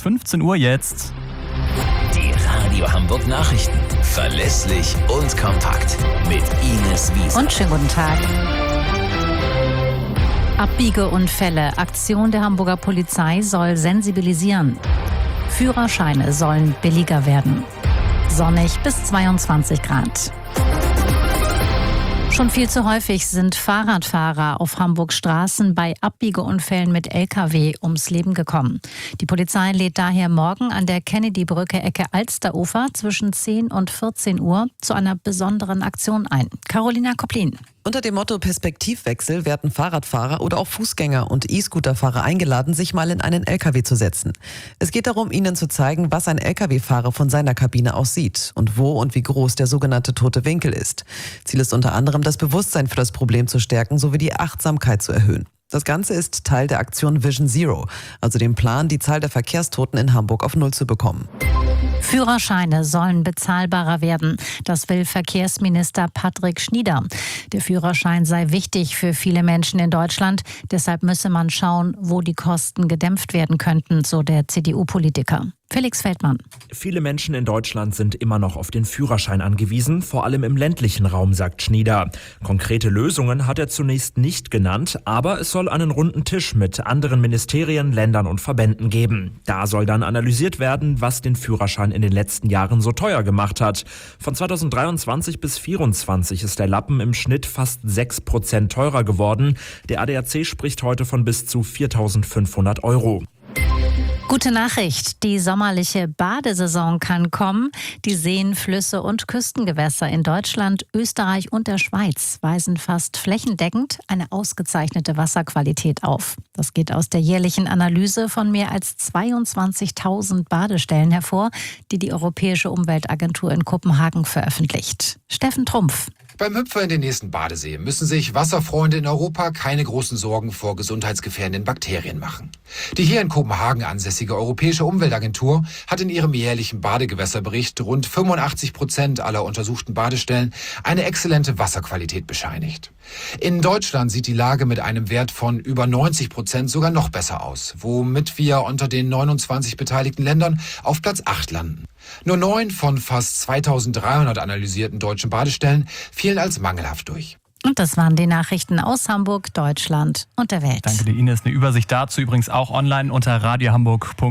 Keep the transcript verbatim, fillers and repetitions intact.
fünfzehn Uhr jetzt. Die Radio Hamburg Nachrichten. Verlässlich und kompakt. Mit Ines Wiese. Und schönen guten Tag. Abbiegeunfälle. Aktion der Hamburger Polizei soll sensibilisieren. Führerscheine sollen billiger werden. Sonnig bis zweiundzwanzig Grad. Schon viel zu häufig sind Fahrradfahrer auf Hamburgs Straßen bei Abbiegeunfällen mit L K W ums Leben gekommen. Die Polizei lädt daher morgen an der Kennedy-Brücke Ecke Alsterufer zwischen zehn und vierzehn Uhr zu einer besonderen Aktion ein. Carolina Koplin. Unter dem Motto Perspektivwechsel werden Fahrradfahrer oder auch Fußgänger und E-Scooterfahrer eingeladen, sich mal in einen L K W zu setzen. Es geht darum, ihnen zu zeigen, was ein L K W-Fahrer von seiner Kabine aus sieht und wo und wie groß der sogenannte tote Winkel ist. Ziel ist unter anderem, das Bewusstsein für das Problem zu stärken sowie die Achtsamkeit zu erhöhen. Das Ganze ist Teil der Aktion Vision Zero, also dem Plan, die Zahl der Verkehrstoten in Hamburg auf Null zu bekommen. Führerscheine sollen bezahlbarer werden. Das will Verkehrsminister Patrick Schnieder. Der Führerschein sei wichtig für viele Menschen in Deutschland. Deshalb müsse man schauen, wo die Kosten gedämpft werden könnten, so der C D U-Politiker. Felix Feldmann. Viele Menschen in Deutschland sind immer noch auf den Führerschein angewiesen, vor allem im ländlichen Raum, sagt Schnieder. Konkrete Lösungen hat er zunächst nicht genannt, aber es soll einen runden Tisch mit anderen Ministerien, Ländern und Verbänden geben. Da soll dann analysiert werden, was den Führerschein in den letzten Jahren so teuer gemacht hat. Von zweitausenddreiundzwanzig bis zweitausendvierundzwanzig ist der Lappen im Schnitt fast sechs Prozent teurer geworden. Der A D A C spricht heute von bis zu viertausendfünfhundert Euro. Gute Nachricht, die sommerliche Badesaison kann kommen. Die Seen, Flüsse und Küstengewässer in Deutschland, Österreich und der Schweiz weisen fast flächendeckend eine ausgezeichnete Wasserqualität auf. Das geht aus der jährlichen Analyse von mehr als zweiundzwanzigtausend Badestellen hervor, die die Europäische Umweltagentur in Kopenhagen veröffentlicht. Steffen Trumpf. Beim Hüpfer in den nächsten Badesee müssen sich Wasserfreunde in Europa keine großen Sorgen vor gesundheitsgefährdenden Bakterien machen. Die hier in Kopenhagen ansässige Europäische Umweltagentur hat in ihrem jährlichen Badegewässerbericht rund fünfundachtzig Prozent aller untersuchten Badestellen eine exzellente Wasserqualität bescheinigt. In Deutschland sieht die Lage mit einem Wert von über neunzig Prozent sogar noch besser aus, womit wir unter den neunundzwanzig beteiligten Ländern auf Platz acht landen. Nur neun von fast zweitausenddreihundert analysierten deutschen Badestellen fielen als mangelhaft durch. Und das waren die Nachrichten aus Hamburg, Deutschland und der Welt. Danke dir, Ines. Eine Übersicht dazu übrigens auch online unter radiohamburg punkt de.